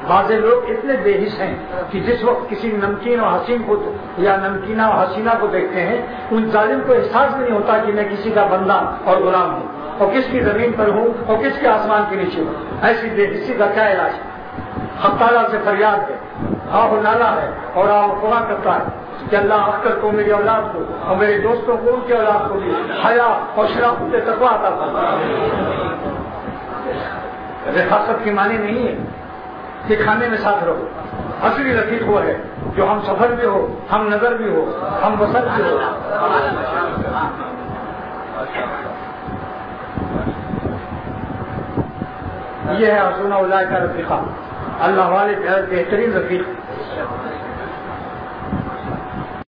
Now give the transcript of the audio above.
बाज़ लोग इतने बेहिस हैं कि जिस वक्त किसी नमकीन और हसीन को या नमकीना और हसीना को देखते हैं, उन जालिम को एहसास भी नहीं होता कि मैं किसी का बंदा और गुलाम हूँ, और किसकी जमीन पर हूँ और किसके आसमान के नीचे हूँ। ऐसी बेहिसी का क्या इलाज है? हक़ ताला से फरियाद है, आह नाला है, और आह खुदा करता है कि अल्लाह अख्तर को, मेरी औलाद को और मेरे दोस्तों को, उनकी औलाद को भी हया और शराफत से तकवा अता फरमाए। रिफाकत की माने नहीं है कि खाने में साथ रहो। असली रफीक वो है जो हम सफर भी हो, हम नजर भी हो, हम वसत भी हो। यह है हसूना उल्लाह का रफीका, अल्लाह वाले बेहतरीन रफीक।